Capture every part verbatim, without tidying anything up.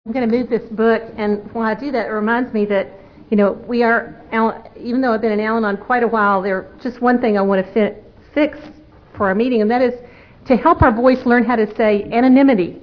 I'm going to move this book, and while I do that, it reminds me that, you know, we are, even though I've been in Al-Anon quite a while, there's just one thing I want to fi- fix for our meeting, and that is to help our voice learn how to say anonymity.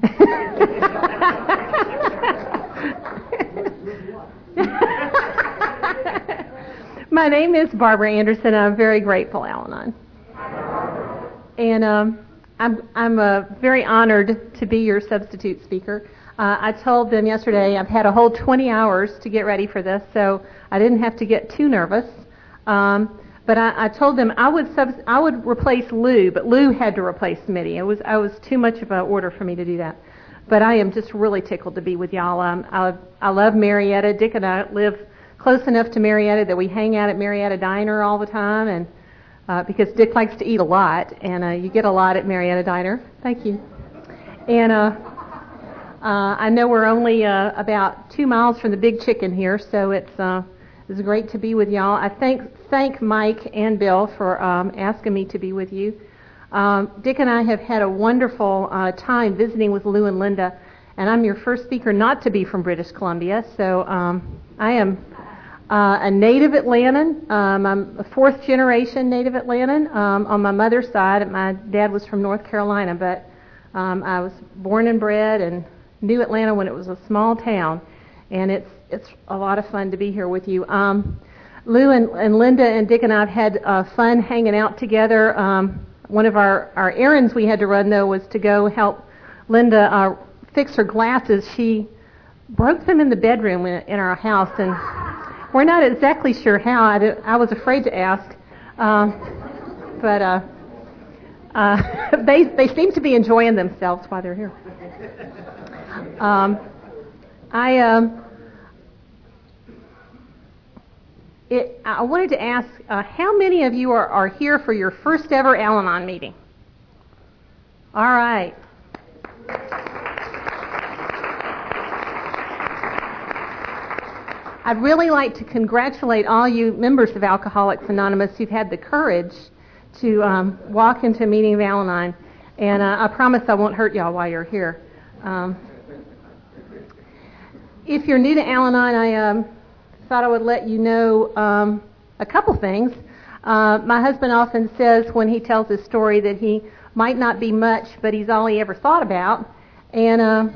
My name is Barbara Anderson, and I'm very grateful, Al-Anon. And um, I'm, I'm uh, very honored to be your substitute speaker. Uh, I told them yesterday I've had a whole twenty hours to get ready for this, so I didn't have to get too nervous. Um, but I, I told them I would subs- I would replace Lou, but Lou had to replace Smitty. It was I was too much of an order for me to do that. But I am just really tickled to be with y'all. Um, I, I love Marietta. Dick and I live close enough to Marietta that we hang out at Marietta Diner all the time, and uh, because Dick likes to eat a lot, and uh, you get a lot at Marietta Diner. Thank you. And uh, Uh, I know we're only uh, about two miles from the Big Chicken here, so it's uh, it's great to be with y'all. I thank thank Mike and Bill for um, asking me to be with you. Um, Dick and I have had a wonderful uh, time visiting with Lou and Linda, and I'm your first speaker not to be from British Columbia, so um, I am uh, a native Atlantan. Um, I'm a fourth generation native Atlantan um, on my mother's side. My dad was from North Carolina, but um, I was born and bred and knew Atlanta when it was a small town, and it's it's a lot of fun to be here with you. Um, Lou and, and Linda and Dick and I have had uh, fun hanging out together. Um, one of our, our errands we had to run, though, was to go help Linda uh, fix her glasses. She broke them in the bedroom in, in our house, and we're not exactly sure how. I, did, I was afraid to ask, um, but uh, uh, they they seem to be enjoying themselves while they're here. Um, I um, it, I wanted to ask uh, how many of you are, are here for your first ever Al-Anon meeting? All right. I'd really like to congratulate all you members of Alcoholics Anonymous who've had the courage to um, walk into a meeting of Al-Anon, and uh, I promise I won't hurt y'all while you're here. Um, If you're new to Al-Anon, I um, thought I would let you know um, a couple things. Uh, my husband often says when he tells his story that he might not be much, but he's all he ever thought about. And uh,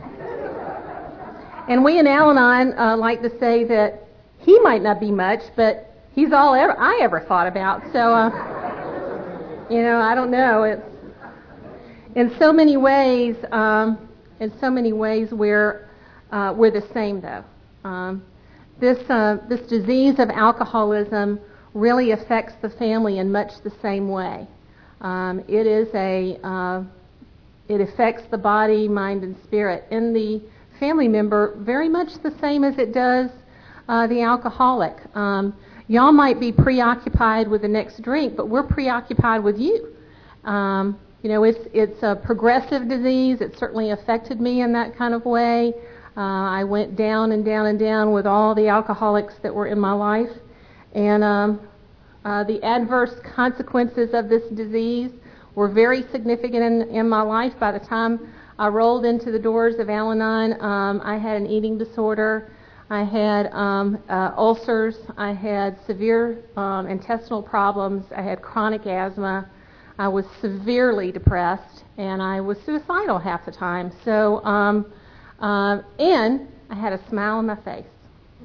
and we in Al-Anon uh, like to say that he might not be much, but he's all ever, I ever thought about. So, uh, you know, I don't know. It's in so many ways, um, in so many ways we're Uh, we're the same, though. Um, this uh, this disease of alcoholism really affects the family in much the same way. Um, it is a uh, it affects the body, mind, and spirit in the family member very much the same as it does uh, the alcoholic. Um, y'all might be preoccupied with the next drink, but we're preoccupied with you. Um, you know, it's it's a progressive disease. It certainly affected me in that kind of way. Uh, I went down and down and down with all the alcoholics that were in my life, and um, uh, the adverse consequences of this disease were very significant in, in my life. By the time I rolled into the doors of Al-Anon, um, I had an eating disorder, I had um, uh, ulcers, I had severe um, intestinal problems, I had chronic asthma, I was severely depressed, and I was suicidal half the time. So. Um, Um, and I had a smile on my face.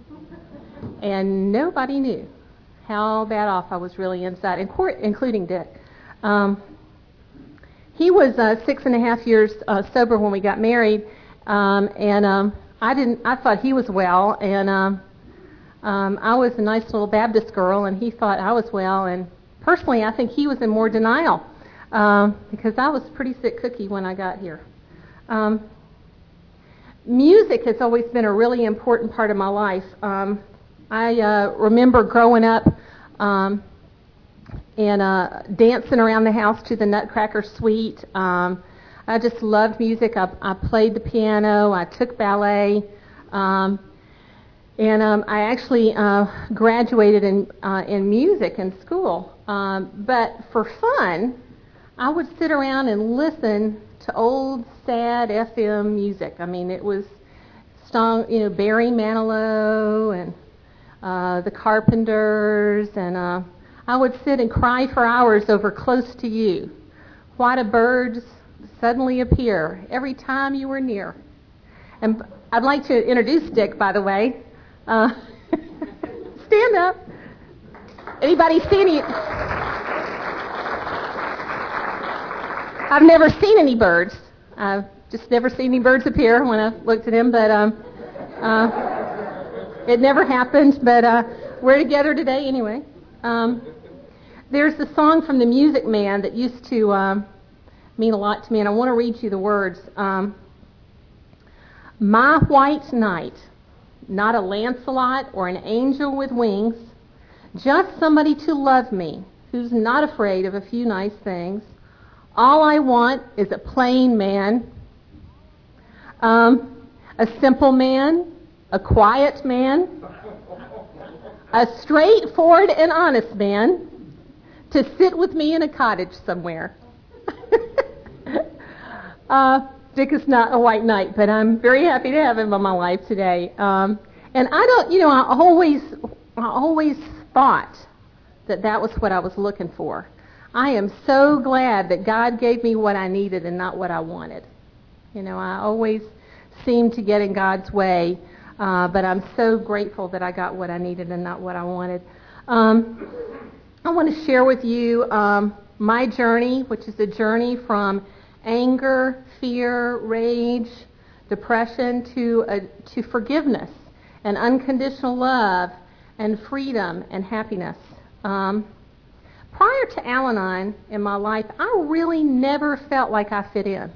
And nobody knew how bad off I was really inside, including Dick. Um, he was uh, six and a half years uh, sober when we got married, um, and um, I didn't. I thought he was well, and um, um, I was a nice little Baptist girl, and he thought I was well. And personally, I think he was in more denial um, because I was a pretty sick cookie when I got here. Um, Music has always been a really important part of my life. Um, I uh, remember growing up um, and uh, dancing around the house to the Nutcracker Suite. Um, I just loved music. I, I played the piano. I took ballet. Um, and um, I actually uh, graduated in, uh, in music in school. Um, but for fun, I would sit around and listen to old, sad F M music. I mean, it was song, you know, Barry Manilow and uh, the Carpenters, and uh, I would sit and cry for hours over Close to You. Why do birds suddenly appear every time you were near? And I'd like to introduce Dick, by the way. Uh, stand up. Anybody see any? I've never seen any birds. I've just never seen any birds appear when I looked at him, but um, uh, it never happened. But uh, we're together today anyway. Um, there's a song from the Music Man that used to um, mean a lot to me, and I want to read you the words. Um, My white knight, not a Lancelot or an angel with wings, just somebody to love me who's not afraid of a few nice things. All I want is a plain man, um, a simple man, a quiet man, a straightforward and honest man to sit with me in a cottage somewhere. uh, Dick is not a white knight, but I'm very happy to have him in my life today. Um, and I don't, you know, I always, I always thought that that was what I was looking for. I am so glad that God gave me what I needed and not what I wanted. You know, I always seem to get in God's way, uh, but I'm so grateful that I got what I needed and not what I wanted. Um, I want to share with you um, my journey, which is a journey from anger, fear, rage, depression to uh, to forgiveness and unconditional love and freedom and happiness. Um, prior to Al-Anon in my life, I really never felt like I fit in.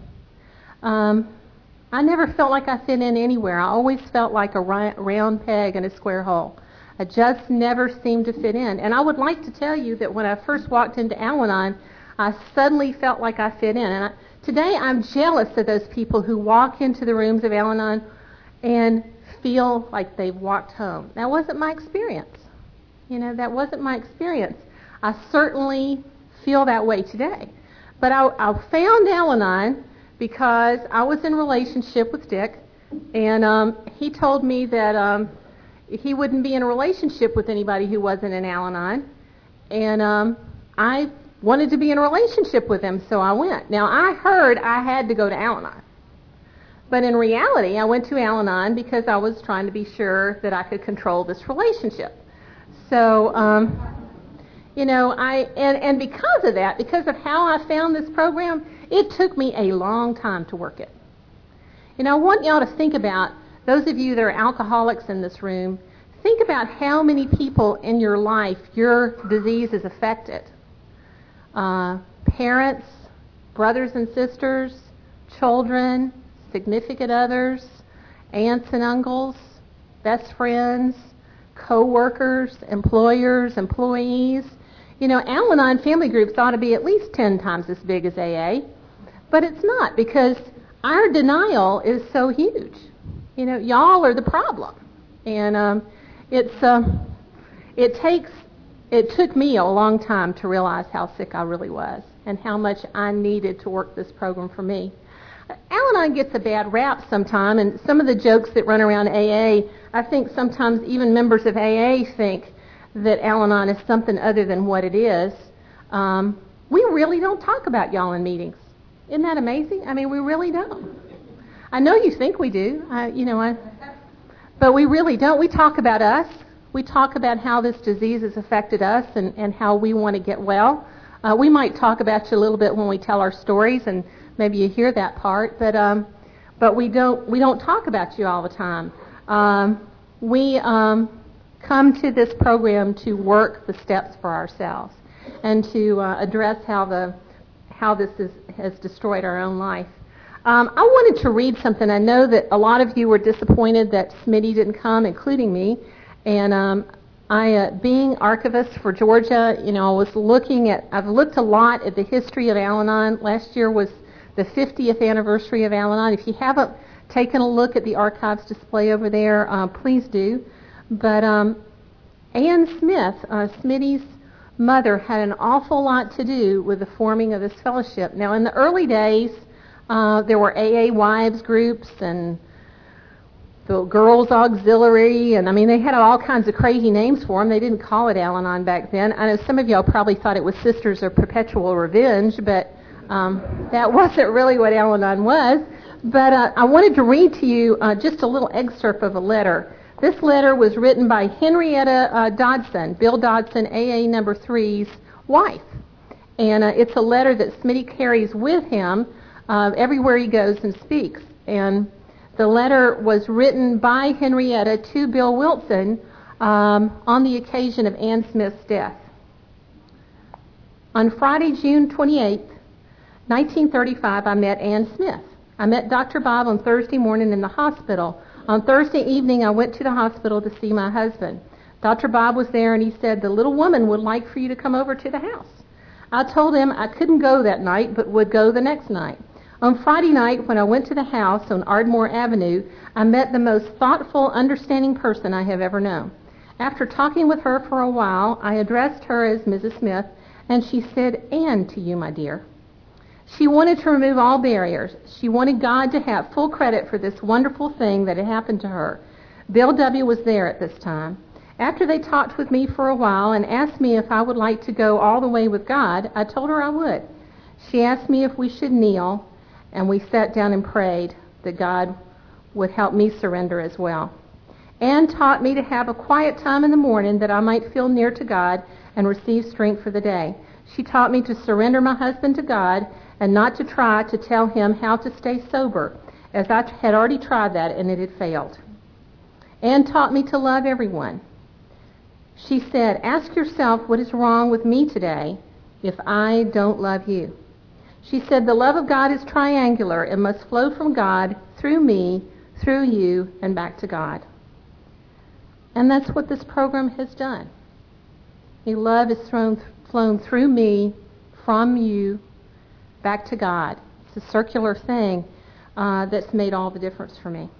Um, I never felt like I fit in anywhere. I always felt like a round peg in a square hole. I just never seemed to fit in. And I would like to tell you that when I first walked into Al-Anon, I suddenly felt like I fit in. And I, today I'm jealous of those people who walk into the rooms of Al-Anon and feel like they've walked home. That wasn't my experience. You know, that wasn't my experience. I certainly feel that way today. But I, I found Al-Anon because I was in a relationship with Dick, and um, he told me that um, he wouldn't be in a relationship with anybody who wasn't in Al-Anon, and um, I wanted to be in a relationship with him, so I went. Now, I heard I had to go to Al-Anon, but in reality, I went to Al-Anon because I was trying to be sure that I could control this relationship. So, um, you know, I and, and because of that, because of how I found this program, it took me a long time to work it. You know, I want y'all to think about, those of you that are alcoholics in this room, think about how many people in your life your disease has affected. Uh, parents, brothers and sisters, children, significant others, aunts and uncles, best friends, co-workers, employers, employees. You know, Al-Anon family groups ought to be at least ten times as big as A A, but it's not, because our denial is so huge. You know, y'all are the problem, and um, it's uh, it takes it took me a long time to realize how sick I really was and how much I needed to work this program for me. Al-Anon gets a bad rap sometime, and some of the jokes that run around A A, I think sometimes even members of A A think that Al-Anon is something other than what it is. Um, we really don't talk about y'all in meetings. Isn't that amazing? I mean, we really don't. I know you think we do, I, you know, I, but we really don't. We talk about us. We talk about how this disease has affected us and, and how we want to get well. Uh, we might talk about you a little bit when we tell our stories, and maybe you hear that part, but um, but we don't we don't talk about you all the time. Um, we um, come to this program to work the steps for ourselves and to uh, address how the how this is, has destroyed our own life. Um, I wanted to read something. I know that a lot of you were disappointed that Smitty didn't come, including me. And um, I, uh, being archivist for Georgia, you know, I was looking at. I've looked a lot at the history of Al-Anon. Last year was the fiftieth anniversary of Al-Anon. If you haven't taken a look at the archives display over there, uh, please do. But um, Ann Smith, uh, Smitty's mother, had an awful lot to do with the forming of this fellowship. Now, in the early days, uh, there were A A wives groups and the Girls Auxiliary, and I mean, they had all kinds of crazy names for them. They didn't call it Al-Anon back then. I know some of y'all probably thought it was Sisters of Perpetual Revenge, but um, that wasn't really what Al-Anon was. But uh, I wanted to read to you uh, just a little excerpt of a letter. This letter was written by Henrietta uh, Dodson, Bill Dodson, A A number three's wife. And uh, it's a letter that Smitty carries with him uh, everywhere he goes and speaks. And the letter was written by Henrietta to Bill Wilson um, on the occasion of Ann Smith's death. On Friday, June twenty-eighth, nineteen thirty-five, I met Ann Smith. I met Doctor Bob on Thursday morning in the hospital. On Thursday evening, I went to the hospital to see my husband. Doctor Bob was there, and he said, the little woman would like for you to come over to the house. I told him I couldn't go that night, but would go the next night. On Friday night, when I went to the house on Ardmore Avenue, I met the most thoughtful, understanding person I have ever known. After talking with her for a while, I addressed her as Missus Smith, and she said, Ann to you, my dear. She wanted to remove all barriers. She wanted God to have full credit for this wonderful thing that had happened to her. Bill W. was there at this time. After they talked with me for a while and asked me if I would like to go all the way with God, I told her I would. She asked me if we should kneel, and we sat down and prayed that God would help me surrender as well. Ann taught me to have a quiet time in the morning that I might feel near to God and receive strength for the day. She taught me to surrender my husband to God and not to try to tell him how to stay sober, as I had already tried that and it had failed. Ann taught me to love everyone. She said, ask yourself what is wrong with me today if I don't love you. She said, the love of God is triangular. It must flow from God, through me, through you, and back to God. And that's what this program has done. The love has thrown, flown through me, from you, back to God. It's a circular thing uh, that's made all the difference for me.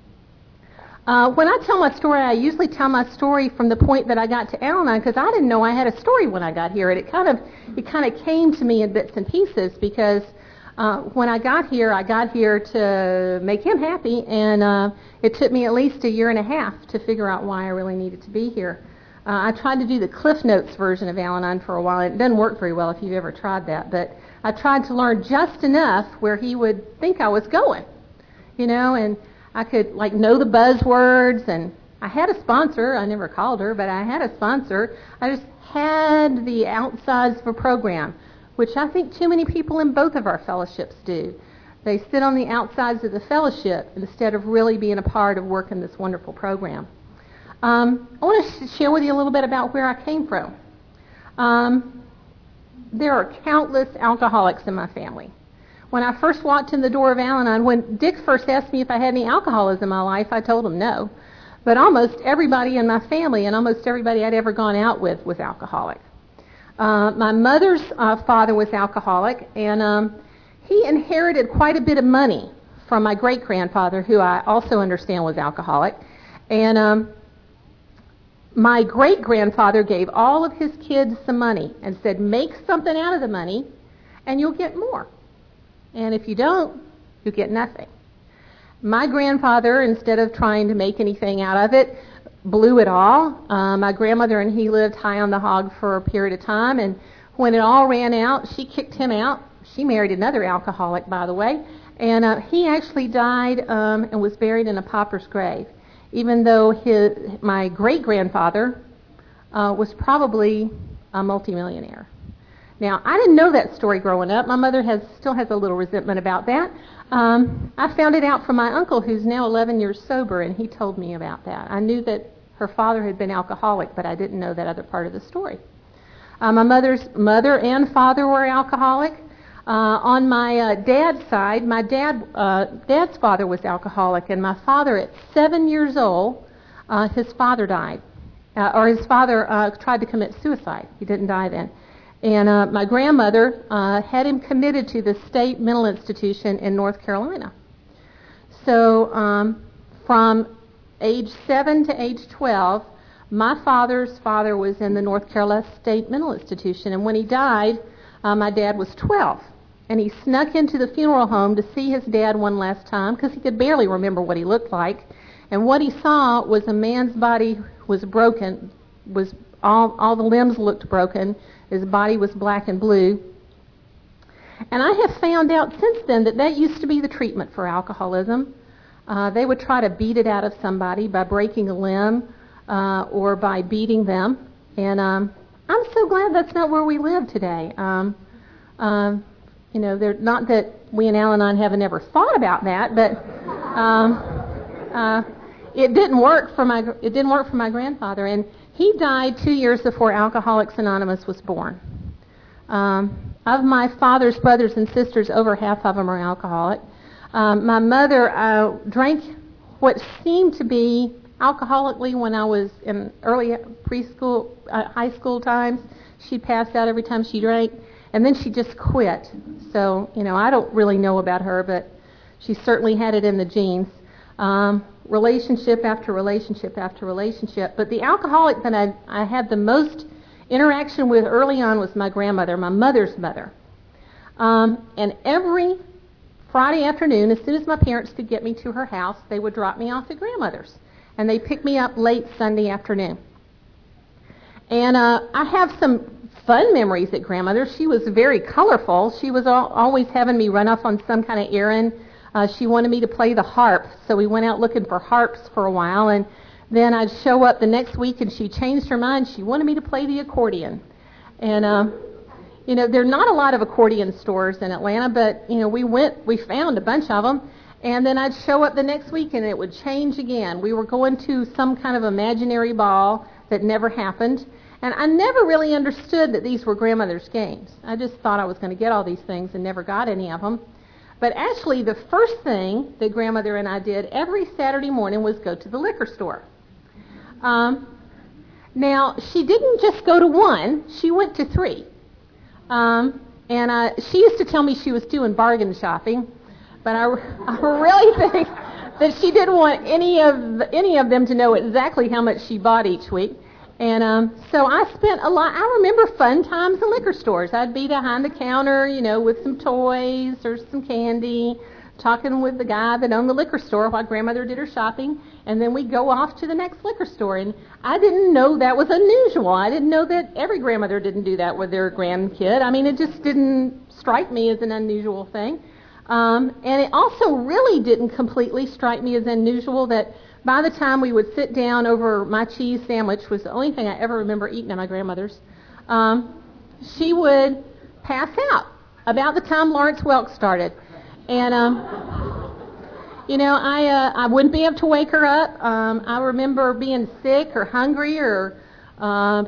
Uh, when I tell my story, I usually tell my story from the point that I got to Al-Anon, because I didn't know I had a story when I got here. And it kind of it kind of came to me in bits and pieces, because uh, when I got here, I got here to make him happy, and uh, it took me at least a year and a half to figure out why I really needed to be here. Uh, I tried to do the Cliff Notes version of Al-Anon for a while. It doesn't work very well if you've ever tried that, but I tried to learn just enough where he would think I was going, you know, and I could, like, know the buzzwords, and I had a sponsor. I never called her, but I had a sponsor. I just had the outsides of a program, which I think too many people in both of our fellowships do. They sit on the outsides of the fellowship instead of really being a part of working this wonderful program. Um, I want to share with you a little bit about where I came from. Um, there are countless alcoholics in my family. When I first walked in the door of Al-Anon, when Dick first asked me if I had any alcoholism in my life, I told him no. But almost everybody in my family and almost everybody I'd ever gone out with was alcoholic. Uh, my mother's uh, father was alcoholic, and um, he inherited quite a bit of money from my great-grandfather, who I also understand was alcoholic. And um, my great-grandfather gave all of his kids some money and said, make something out of the money, and you'll get more. And if you don't, you get nothing. My grandfather, instead of trying to make anything out of it, blew it all. Uh, my grandmother and he lived high on the hog for a period of time, and when it all ran out, she kicked him out. She married another alcoholic, by the way, and uh, he actually died um, and was buried in a pauper's grave, even though his, my great-grandfather uh, was probably a multimillionaire. Now, I didn't know that story growing up. My mother has still has a little resentment about that. Um, I found it out from my uncle, who's now eleven years sober, and he told me about that. I knew that her father had been alcoholic, but I didn't know that other part of the story. Uh, my mother's mother and father were alcoholic. Uh, on my uh, dad's side, my dad uh, dad's father was alcoholic, and my father, at seven years old, uh, his father died. Uh, or his father uh, tried to commit suicide. He didn't die then. And uh, my grandmother uh, had him committed to the state mental institution in North Carolina. So um, from age seven to age twelve, my father's father was in the North Carolina State Mental Institution. And when he died, uh, my dad was twelve. And he snuck into the funeral home to see his dad one last time, because he could barely remember what he looked like. And what he saw was a man's body was broken, was all, all the limbs looked broken. His body was black and blue. And I have found out since then that that used to be the treatment for alcoholism. Uh, they would try to beat it out of somebody by breaking a limb uh, or by beating them. And um, I'm so glad that's not where we live today. Um, um, you know, they're, not that we in Al-Anon haven't ever thought about that, but um, uh, it didn't work for my it didn't work for my grandfather, and he died two years before Alcoholics Anonymous was born. Um, of my father's brothers and sisters, over half of them are alcoholic. Um, my mother uh, drank what seemed to be alcoholically when I was in early preschool, uh, high school times. She'd pass out every time she drank, and then she just quit. So, you know, I don't really know about her, but she certainly had it in the genes. Um, relationship after relationship after relationship. But the alcoholic that I, I had the most interaction with early on was my grandmother, my mother's mother. Um, and every Friday afternoon, as soon as my parents could get me to her house, they would drop me off at grandmother's. And they picked me up late Sunday afternoon. And uh, I have some fun memories at grandmother's. She was very colorful. She was al- always having me run off on some kind of errand. Uh, she wanted me to play the harp, so we went out looking for harps for a while, and then I'd show up the next week, and she changed her mind. She wanted me to play the accordion. And, uh, you know, there are not a lot of accordion stores in Atlanta, but, you know, we went, we found a bunch of them, and then I'd show up the next week, and it would change again. We were going to some kind of imaginary ball that never happened, and I never really understood that these were grandmother's games. I just thought I was going to get all these things and never got any of them. But actually, the first thing that grandmother and I did every Saturday morning was go to the liquor store. Um, now, she didn't just go to one, she went to three. Um, and uh, she used to tell me she was doing bargain shopping, but I, I really think that she didn't want any of the, any of them to know exactly how much she bought each week. And um, so I spent a lot, I remember fun times in liquor stores. I'd be behind the counter, you know, with some toys or some candy, talking with the guy that owned the liquor store while grandmother did her shopping, and then we'd go off to the next liquor store. And I didn't know that was unusual. I didn't know that every grandmother didn't do that with their grandkid. I mean, it just didn't strike me as an unusual thing. Um, and it also really didn't completely strike me as unusual that by the time we would sit down over my cheese sandwich, was the only thing I ever remember eating at my grandmother's, um, she would pass out about the time Lawrence Welk started. And, um, you know, I uh, I wouldn't be able to wake her up. Um, I remember being sick or hungry or uh,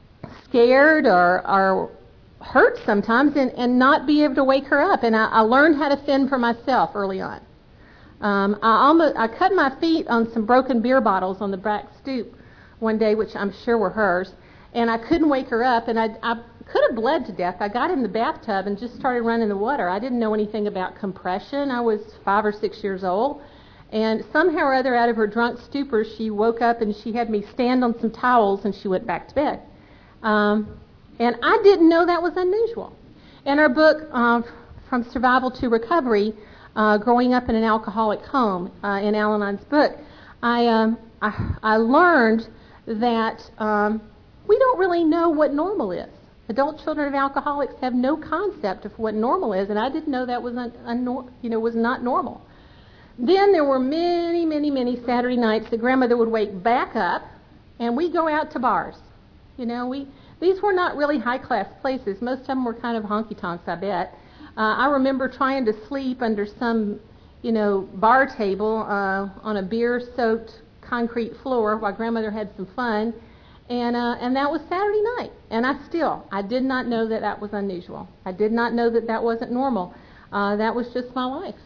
scared or, or hurt sometimes and, and not be able to wake her up. And I, I learned how to fend for myself early on. Um, I almost I cut my feet on some broken beer bottles on the back stoop one day, which I'm sure were hers, and I couldn't wake her up, and I, I could have bled to death. I got in the bathtub and just started running the water. I didn't know anything about compression. I was five or six years old, and somehow or other, out of her drunk stupor, she woke up and she had me stand on some towels, and she went back to bed. Um, and I didn't know that was unusual. In our book, uh, From Survival to Recovery, Uh, growing up in an alcoholic home, uh, in Al-Anon's book, I, um, I I learned that um, we don't really know what normal is. Adult children of alcoholics have no concept of what normal is, and I didn't know that was un, un, you know was not normal. Then there were many, many, many Saturday nights that grandmother would wake back up, and we'd go out to bars. You know, we these were not really high class places. Most of them were kind of honky tonks, I bet. Uh, I remember trying to sleep under some, you know, bar table uh, on a beer-soaked concrete floor while grandmother had some fun, and uh, and that was Saturday night. And I still, I did not know that that was unusual. I did not know that that wasn't normal. Uh, that was just my life.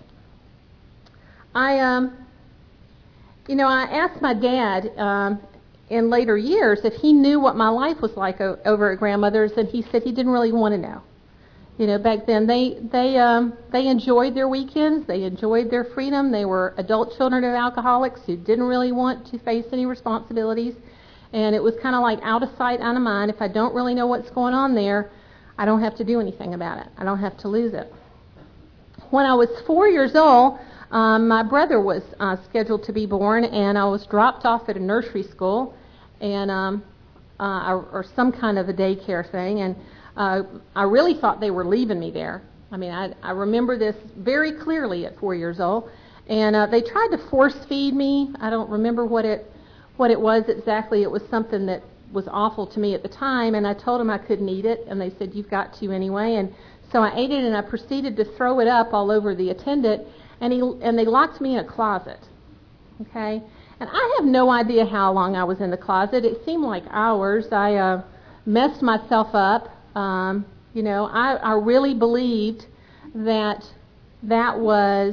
I, um, you know, I asked my dad um, in later years if he knew what my life was like o- over at grandmother's, and he said he didn't really want to know. You know, back then they they um, they enjoyed their weekends. They enjoyed their freedom. They were adult children of alcoholics who didn't really want to face any responsibilities, and it was kind of like out of sight, out of mind. If I don't really know what's going on there, I don't have to do anything about it. I don't have to lose it. When I was four years old, um, my brother was uh, scheduled to be born, and I was dropped off at a nursery school, and um, uh, or, or some kind of a daycare thing, and uh, I really thought they were leaving me there. I mean, I, I remember this very clearly at four years old, and uh, they tried to force feed me. I don't remember what it what it was exactly. It was something that was awful to me at the time, and I told them I couldn't eat it, and they said, "You've got to anyway." And so I ate it, and I proceeded to throw it up all over the attendant, and he and they locked me in a closet. Okay, and I have no idea how long I was in the closet. It seemed like hours. I uh, messed myself up. Um, you know, I, I really believed that that was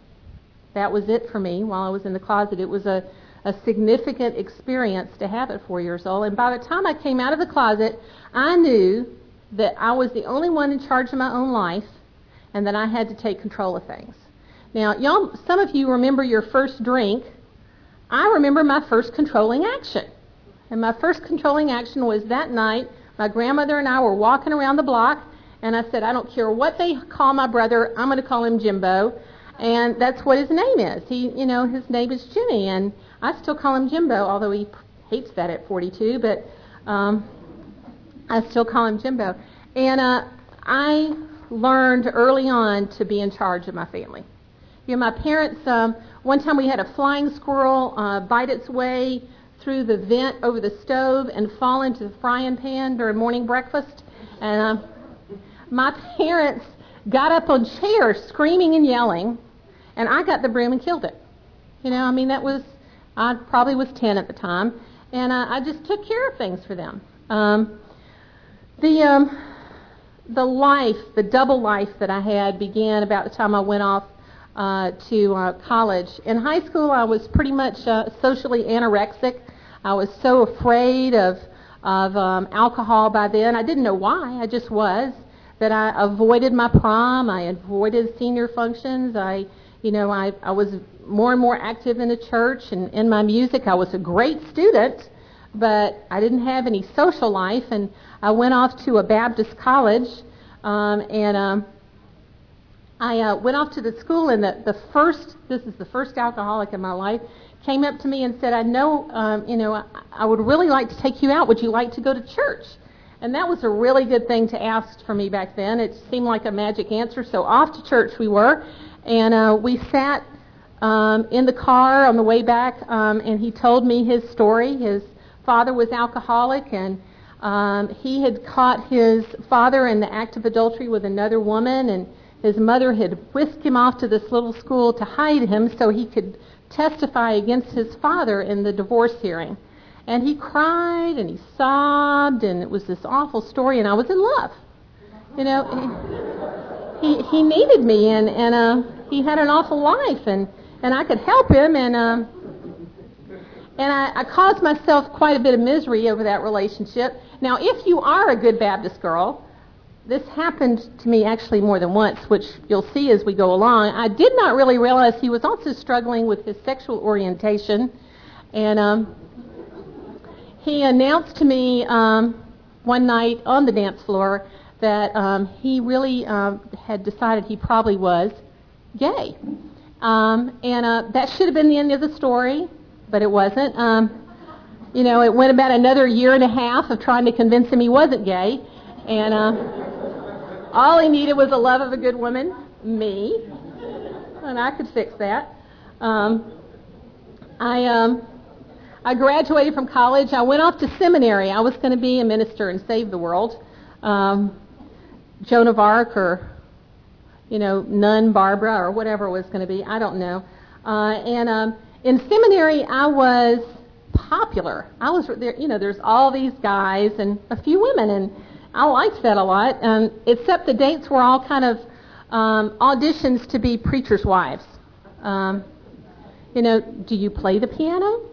that was it for me while I was in the closet. It was a a significant experience to have at four years old. And by the time I came out of the closet, I knew that I was the only one in charge of my own life and that I had to take control of things. Now, y'all, some of you remember your first drink. I remember my first controlling action. And my first controlling action was that night, my grandmother and I were walking around the block, and I said, I don't care what they call my brother, I'm going to call him Jimbo. And that's what his name is. He, you know, his name is Jimmy, and I still call him Jimbo, although he hates that at forty-two, but um, I still call him Jimbo. And uh, I learned early on to be in charge of my family. You know, my parents, um, one time we had a flying squirrel uh, bite its way through the vent over the stove and fall into the frying pan during morning breakfast. And uh, my parents got up on chairs screaming and yelling, and I got the broom and killed it. You know, I mean, that was, I probably was ten at the time, and uh, I just took care of things for them. Um, the um, the life, the double life that I had began about the time I went off uh, to uh, college. In high school, I was pretty much uh, socially anorexic. I was so afraid of, of um, alcohol by then. I didn't know why, I just was. That I avoided my prom, I avoided senior functions, I, you know, I, I was more and more active in the church and in my music. I was a great student, but I didn't have any social life, and I went off to a Baptist college, um, and um, I uh, went off to the school, and the, the first, this is the first alcoholic in my life, came up to me and said, I know, um, you know, I, I would really like to take you out. Would you like to go to church? And that was a really good thing to ask for me back then. It seemed like a magic answer. So off to church we were, and uh, we sat um, in the car on the way back, um, and he told me his story. His father was alcoholic, and um, he had caught his father in the act of adultery with another woman, and his mother had whisked him off to this little school to hide him so he could testify against his father in the divorce hearing. And he cried and he sobbed, and it was this awful story, and I was in love. You know, he he, he needed me, and and uh, he had an awful life, and, and I could help him, and um, and I, I caused myself quite a bit of misery over that relationship. Now, if you are a good Baptist girl, this happened to me actually more than once, which you'll see as we go along. I did not really realize he was also struggling with his sexual orientation, and um. He announced to me um, one night on the dance floor that um, he really um, had decided he probably was gay. Um, and uh, that should have been the end of the story, but it wasn't. Um, you know, it went about another year and a half of trying to convince him he wasn't gay. And uh, all he needed was the love of a good woman, me, and I could fix that. Um, I... Um, I graduated from college. I went off to seminary. I was going to be a minister and save the world. Um, Joan of Arc or, you know, Nun Barbara or whatever it was going to be. I don't know. Uh, and um, in seminary, I was popular. I was there. You know, there's all these guys and a few women, and I liked that a lot. Um, except the dates were all kind of um, auditions to be preachers' wives. Um, you know, do you play the piano?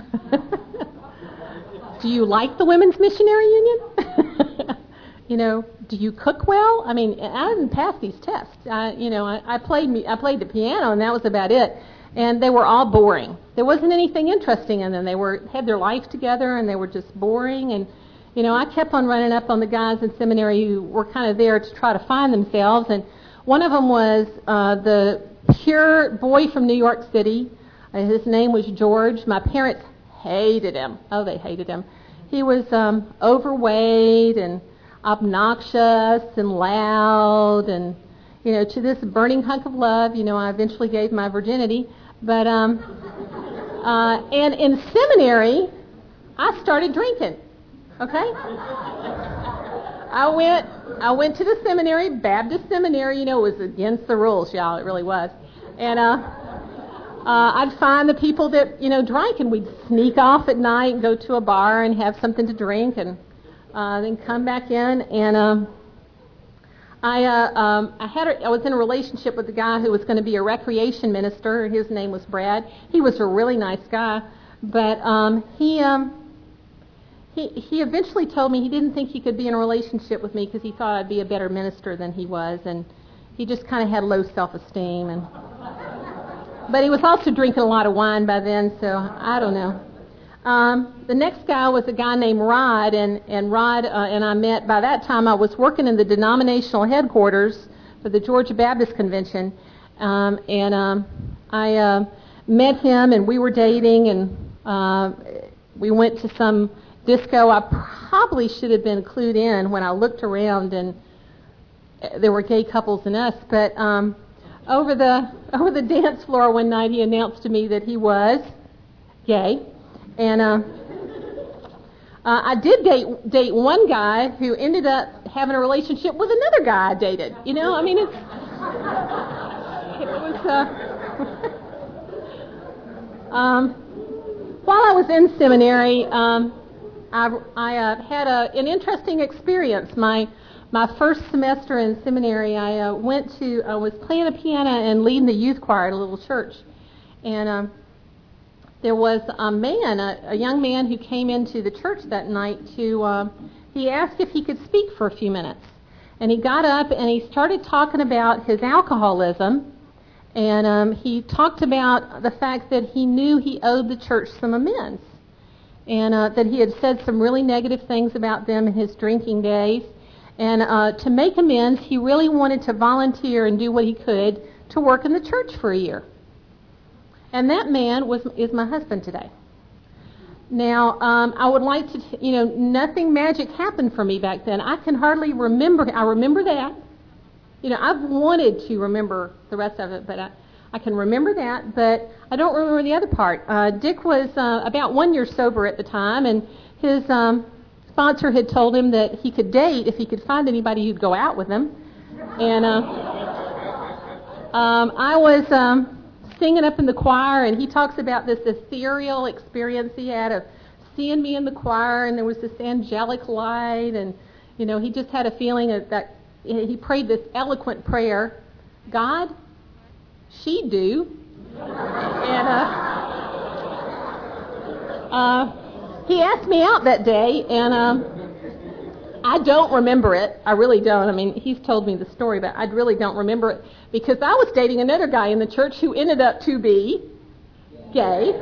Do you like the Women's Missionary Union? You know, do you cook well? I mean, I didn't pass these tests. I, you know, I, I played I played the piano, and that was about it. And they were all boring. There wasn't anything interesting in them. They were had their life together, and they were just boring. And you know, I kept on running up on the guys in seminary who were kind of there to try to find themselves. And One of them was uh, the pure boy from New York City. Uh, his name was George. My parents hated him. Oh, they hated him. He was um, overweight and obnoxious and loud, and you know, to this burning hunk of love, you know, I eventually gave my virginity. But um, uh, and in seminary, I started drinking. Okay, I went I went to the seminary, Baptist seminary. You know, it was against the rules, y'all. It really was. And uh, uh, I'd find the people that you know drank, and we'd sneak off at night and go to a bar and have something to drink, and uh, then come back in. And um, I uh, um, I had a, I was in a relationship with a guy who was going to be a recreation minister. His name was Brad. He was a really nice guy, but um, he. Um, He he eventually told me he didn't think he could be in a relationship with me because he thought I'd be a better minister than he was, and he just kind of had low self-esteem. And but he was also drinking a lot of wine by then, so I don't know. Um, the next guy was a guy named Rod, and and Rod uh, and I met. By that time, I was working in the denominational headquarters for the Georgia Baptist Convention, um, and um, I uh, met him, and we were dating, and uh, we went to some disco. I probably should have been clued in when I looked around and there were gay couples and us, but um, over the over the dance floor one night he announced to me that he was gay, and uh, uh, I did date date one guy who ended up having a relationship with another guy I dated. You know, I mean it's it was. Uh, um, while I was in seminary. Um, I, I uh, had a, an interesting experience. My my first semester in seminary, I uh, went to I was playing the piano and leading the youth choir at a little church, and um, there was a man, a, a young man, who came into the church that night. To uh, he asked if he could speak for a few minutes, and he got up and he started talking about his alcoholism, and um, he talked about the fact that he knew he owed the church some amends. And uh, that he had said some really negative things about them in his drinking days. And uh, to make amends, he really wanted to volunteer and do what he could to work in the church for a year. And that man was is my husband today. Now, um, I would like to, t- you know, nothing magic happened for me back then. I can hardly remember. I remember that. You know, I've wanted to remember the rest of it, but I, I can remember that, but I don't remember the other part. Uh, Dick was uh, about one year sober at the time, and his um, sponsor had told him that he could date if he could find anybody who'd go out with him. And uh, um, I was um, singing up in the choir, and he talks about this ethereal experience he had of seeing me in the choir, and there was this angelic light, and you know, he just had a feeling of that he prayed this eloquent prayer, God, she do. And uh, uh, he asked me out that day, and um, I don't remember it. I really don't. I mean, he's told me the story, but I really don't remember it because I was dating another guy in the church who ended up to be gay.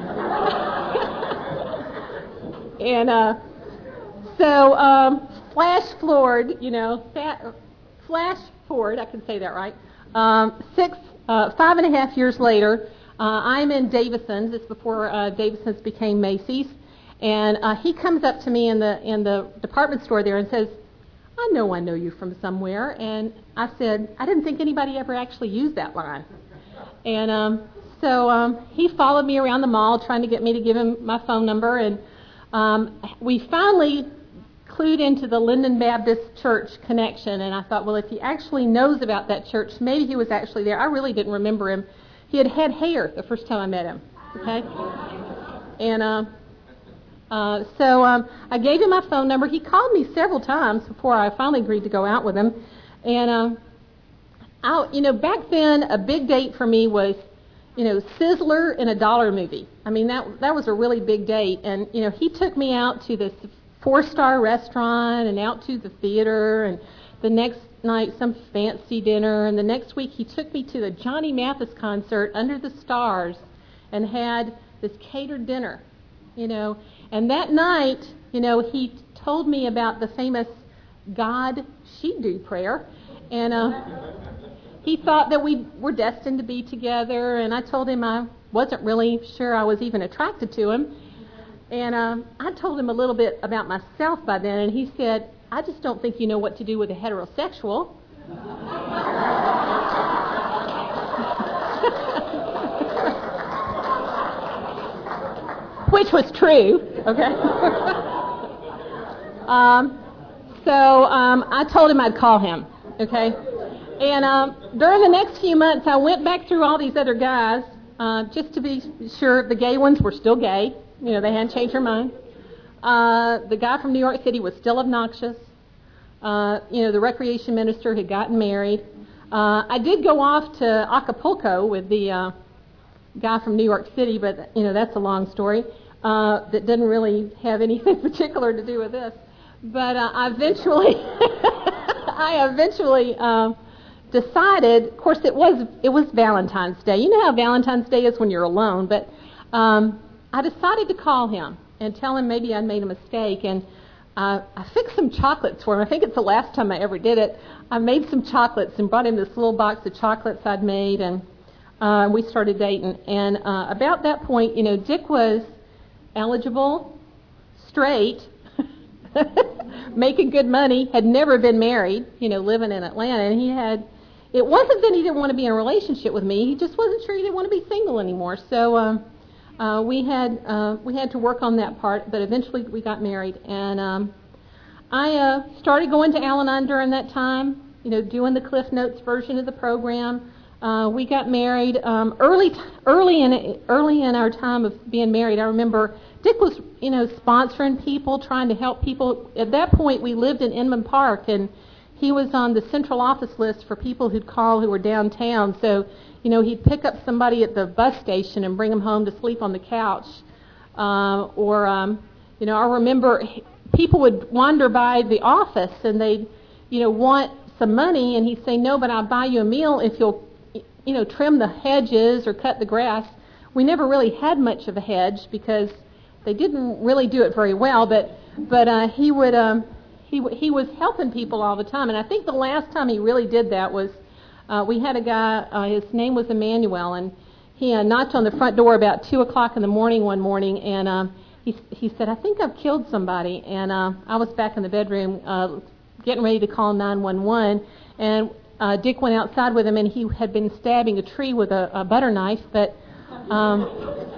And uh, so, um, flash forward, you know, fat, flash forward, I can say that right, um, six Uh, five and a half years later, uh, I'm in Davison's. It's before uh, Davison's became Macy's, and uh, he comes up to me in the in the department store there and says, "I know I know you from somewhere." And I said, "I didn't think anybody ever actually used that line." And um, so um, he followed me around the mall, trying to get me to give him my phone number, and um, we finally clued into the Linden Baptist Church connection, and I thought, well, if he actually knows about that church, maybe he was actually there. I really didn't remember him. He had had hair the first time I met him, okay? And uh, uh, so um, I gave him my phone number. He called me several times before I finally agreed to go out with him. And, um, I, you know, back then, a big date for me was, you know, Sizzler in a dollar movie. I mean, that that was a really big date. And, you know, he took me out to this four-star restaurant and out to the theater, and the next night some fancy dinner, and the next week he took me to the Johnny Mathis concert under the stars and had this catered dinner, you know. And that night, you know, he told me about the famous God She Do prayer, and uh, he thought that we were destined to be together, and I told him I wasn't really sure I was even attracted to him. And um, I told him a little bit about myself by then, and he said, I just don't think you know what to do with a heterosexual. Which was true, okay? um, so um, I told him I'd call him, okay? And um, during the next few months, I went back through all these other guys uh, just to be sure the gay ones were still gay. You know, they hadn't changed their mind. Uh, the guy from New York City was still obnoxious. Uh, you know, the recreation minister had gotten married. Uh, I did go off to Acapulco with the uh, guy from New York City, but, you know, that's a long story uh, that doesn't really have anything particular to do with this. But uh, I eventually, I eventually uh, decided, of course, it was it was Valentine's Day. You know how Valentine's Day is when you're alone, but um, I decided to call him and tell him maybe I'd made a mistake, and uh, I fixed some chocolates for him. I think it's the last time I ever did it. I made some chocolates and brought him this little box of chocolates I'd made, and uh, we started dating. And uh, about that point, you know, Dick was eligible, straight, making good money, had never been married, you know, living in Atlanta, and he had, it wasn't that he didn't want to be in a relationship with me, he just wasn't sure he didn't want to be single anymore. So um, uh, we had uh, we had to work on that part, but eventually we got married, and um, I uh, started going to Al-Anon during that time, you know, doing the Cliff Notes version of the program. Uh, we got married um, early, t- early in early in our time of being married. I remember Dick was, you know, sponsoring people, trying to help people. At that point, we lived in Inman Park, and he was on the central office list for people who'd call who were downtown. So, you know, he'd pick up somebody at the bus station and bring them home to sleep on the couch. Uh, or, um, you know, I remember people would wander by the office and they'd, you know, want some money, and he'd say, no, but I'll buy you a meal if you'll, you know, trim the hedges or cut the grass. We never really had much of a hedge because they didn't really do it very well, but but uh, he would um, he he was helping people all the time. And I think the last time he really did that was uh, we had a guy. Uh, his name was Emmanuel, and he uh, knocked on the front door about two o'clock in the morning one morning, and um, he he said, "I think I've killed somebody." And uh, I was back in the bedroom uh, getting ready to call nine one one, and uh, Dick went outside with him, and he had been stabbing a tree with a, a butter knife, but. Um,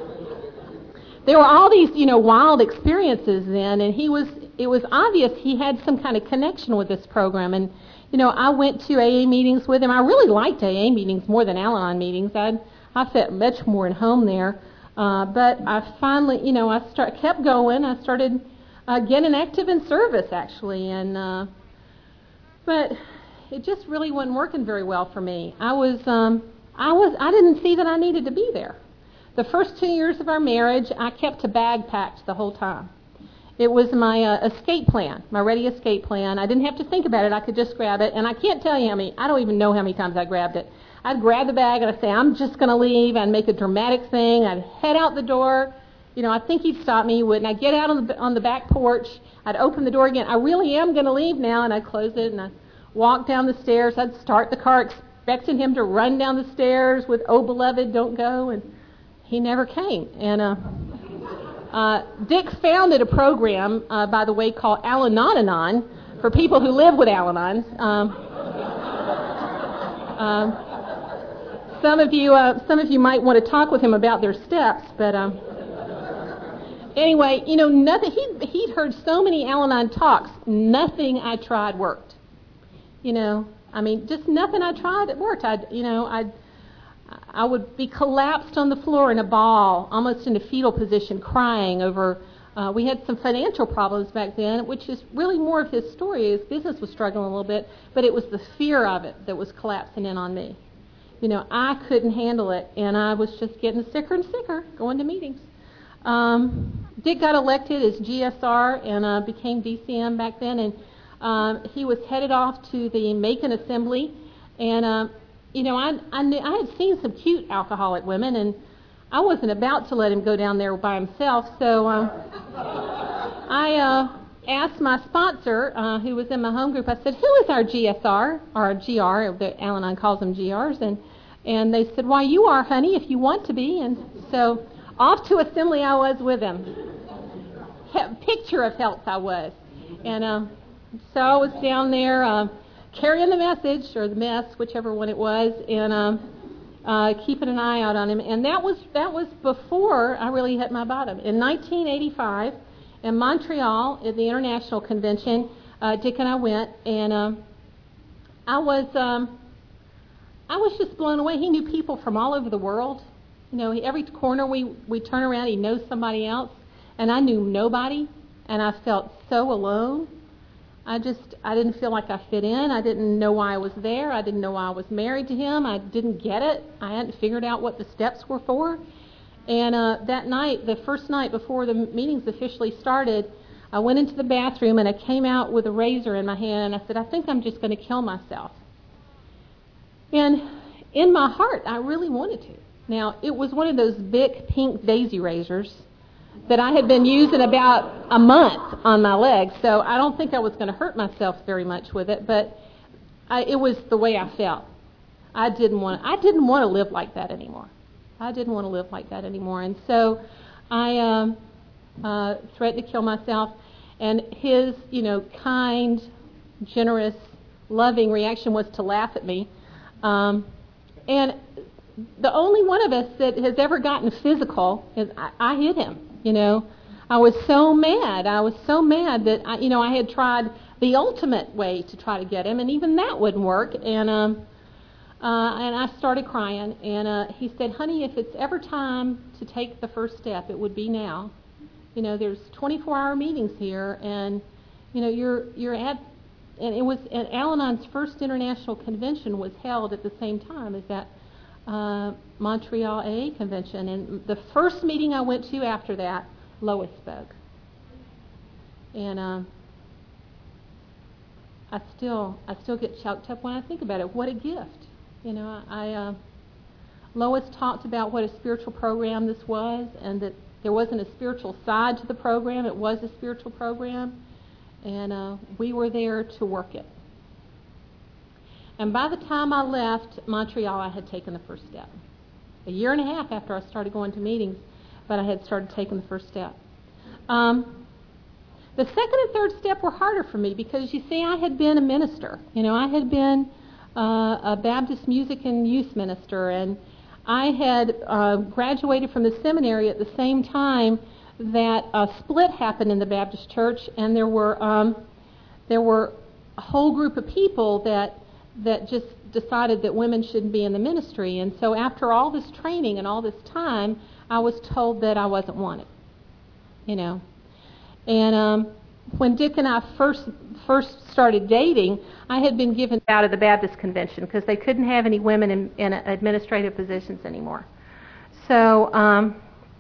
There were all these, you know, wild experiences then, and he was, it was obvious he had some kind of connection with this program. And, you know, I went to A A meetings with him. I really liked A A meetings more than Al-Anon meetings. I I felt much more at home there. Uh, but I finally, you know, I start, kept going. I started uh, getting active in service, actually. And uh, but it just really wasn't working very well for me. I was, um, I was, I didn't see that I needed to be there. The first two years of our marriage, I kept a bag packed the whole time. It was my uh, escape plan, my ready escape plan. I didn't have to think about it. I could just grab it. And I can't tell you how many, I don't even know how many times I grabbed it. I'd grab the bag and I'd say, I'm just going to leave. I'd make a dramatic thing. I'd head out the door. You know, I think he'd stop me. He wouldn't. I'd get out on the, on the back porch. I'd open the door again. I really am going to leave now. And I'd close it and I'd walk down the stairs. I'd start the car expecting him to run down the stairs with, oh, beloved, don't go. And he never came. And uh, uh, Dick founded a program, uh, by the way, called Al-Anon for people who live with Al-Anons. Um, uh, some of you, uh, some of you might want to talk with him about their steps, but um, anyway, you know, nothing. He he'd heard so many Al-Anon talks. Nothing I tried worked. You know, I mean, just nothing I tried that worked. I, you know, I. I would be collapsed on the floor in a ball, almost in a fetal position, crying over, uh, we had some financial problems back then, which is really more of his story. His business was struggling a little bit, but it was the fear of it that was collapsing in on me. You know, I couldn't handle it, and I was just getting sicker and sicker going to meetings. Um, Dick got elected as G S R and uh, became D C M back then, and um, he was headed off to the Macon Assembly, and uh, You know, I I, knew, I had seen some cute alcoholic women, and I wasn't about to let him go down there by himself. So uh, I uh, asked my sponsor, uh, who was in my home group, I said, who is our G S R, or our G R, the Al-Anon calls them G Rs, and, and they said, why, you are, honey, if you want to be. And so off to assembly I was with him. He- picture of health I was. And uh, so I was down there uh, carrying the message, or the mess, whichever one it was, and um, uh, keeping an eye out on him. And that was that was before I really hit my bottom. In nineteen eighty-five, in Montreal, at the International Convention, uh, Dick and I went, and um, I was um, I was just blown away. He knew people from all over the world. You know, every corner we, we turn around, he knows somebody else, and I knew nobody, and I felt so alone. I just, I didn't feel like I fit in. I didn't know why I was there. I didn't know why I was married to him. I didn't get it. I hadn't figured out what the steps were for. And uh, that night, the first night before the meetings officially started, I went into the bathroom and I came out with a razor in my hand, and I said, I think I'm just going to kill myself. And in my heart, I really wanted to. Now, it was one of those big pink daisy razors that I had been using about a month on my legs, so I don't think I was going to hurt myself very much with it, but I, it was the way I felt. I didn't want I didn't want to live like that anymore. I didn't want to live like that anymore, and so I um, uh, threatened to kill myself. And his, you know, kind, generous, loving reaction was to laugh at me. Um, and the only one of us that has ever gotten physical is I, I hit him. You know, I was so mad. I was so mad that I, you know, I had tried the ultimate way to try to get him, and even that wouldn't work. And um, uh, and I started crying. And uh, he said, "Honey, if it's ever time to take the first step, it would be now. You know, there's twenty-four hour meetings here, and you know, you're you're at." And it was and Al-Anon's first international convention was held at the same time as that uh, Montreal A A convention. And the first meeting I went to after that, Lois spoke. And uh, I still I still get choked up when I think about it. What a gift, you know. I uh, Lois talked about what a spiritual program this was, and that there wasn't a spiritual side to the program. It was a spiritual program. And uh, we were there to work it. And by the time I left Montreal, I had taken the first step. A year and a half after I started going to meetings, but I had started taking the first step. Um, the second and third step were harder for me because, you see, I had been a minister. You know, I had been uh, a Baptist music and youth minister, and I had uh, graduated from the seminary at the same time that a split happened in the Baptist church, and there were um, there were a whole group of people that that just decided that women shouldn't be in the ministry. And so after all this training and all this time, I was told that I wasn't wanted. You know, and um, when Dick and I first first started dating, I had been given out of the Baptist convention because they couldn't have any women in, in administrative positions anymore. So. Um,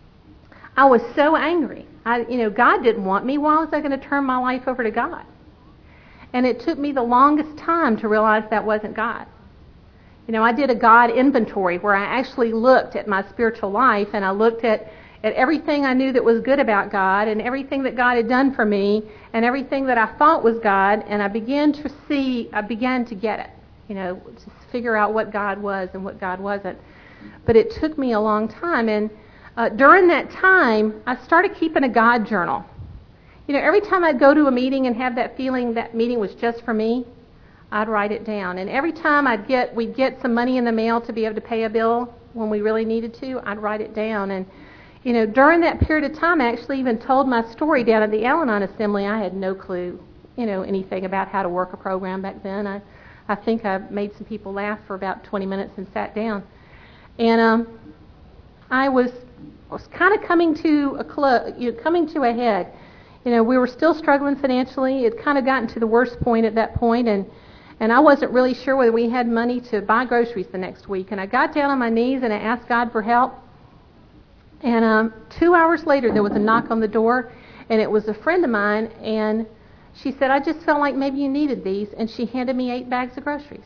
I was so angry. I, you know, God didn't want me. Why was I going to turn my life over to God? And it took me the longest time to realize that wasn't God. You know, I did a God inventory where I actually looked at my spiritual life, and I looked at, at everything I knew that was good about God and everything that God had done for me and everything that I thought was God, and I began to see, I began to get it, you know, to figure out what God was and what God wasn't. But it took me a long time, and Uh, during that time, I started keeping a God journal. You know, every time I'd go to a meeting and have that feeling that meeting was just for me, I'd write it down. And every time I'd get, we'd get some money in the mail to be able to pay a bill when we really needed to, I'd write it down. And, you know, during that period of time, I actually even told my story down at the Al-Anon Assembly. I had no clue, you know, anything about how to work a program back then. I, I think I made some people laugh for about twenty minutes and sat down. And um, I was... was kind of coming to a clo- you know, coming to a head. You know, we were still struggling financially. It kind of gotten to the worst point at that point, and and I wasn't really sure whether we had money to buy groceries the next week. And I got down on my knees and I asked God for help. And um, two hours later, there was a knock on the door, and it was a friend of mine, and she said, "I just felt like maybe you needed these," and she handed me eight bags of groceries.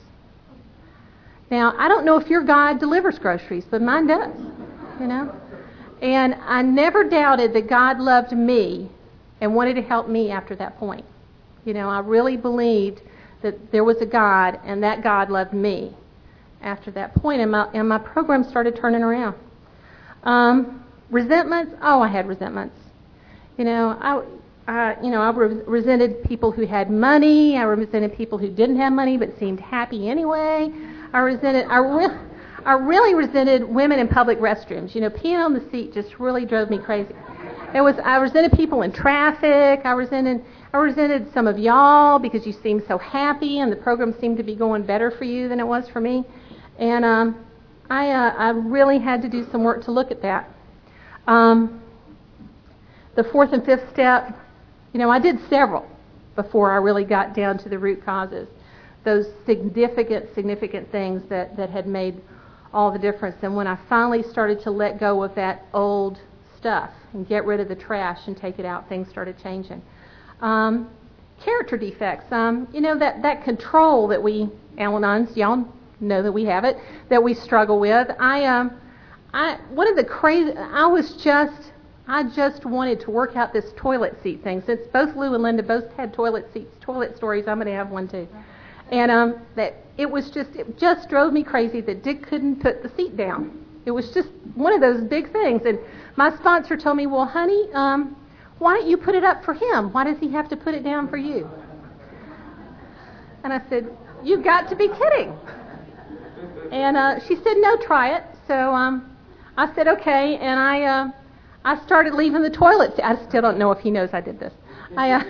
Now, I don't know if your God delivers groceries, but mine does. You know. And I never doubted that God loved me and wanted to help me after that point. You know, I really believed that there was a God, and that God loved me after that point, and my, and my program started turning around. Um, resentments, oh, I had resentments. You know, I, I, you know, I re- resented people who had money. I resented people who didn't have money but seemed happy anyway. I resented, I, re- I really resented women in public restrooms. You know, peeing on the seat just really drove me crazy. It was, I resented people in traffic. I resented, I resented some of y'all because you seemed so happy and the program seemed to be going better for you than it was for me. And um, I, uh, I really had to do some work to look at that. Um, the fourth and fifth step, you know, I did several before I really got down to the root causes, those significant, significant things that, that had made all the difference. And when I finally started to let go of that old stuff and get rid of the trash and take it out, things started changing. Um, character defects, um, you know, that, that control that we, Al-Anons, y'all know that we have it, that we struggle with. I, um, I, one of the crazy, I was just, I just wanted to work out this toilet seat thing. Since both Lou and Linda both had toilet seats, toilet stories, I'm going to have one too. And um, that it was just, it just drove me crazy that Dick couldn't put the seat down. It was just one of those big things. And my sponsor told me, well, honey, um, why don't you put it up for him? Why does he have to put it down for you? And I said, you've got to be kidding. And uh, she said, no, try it. So um, I said, okay. And I uh, I started leaving the toilet seat. I still don't know if he knows I did this. I uh,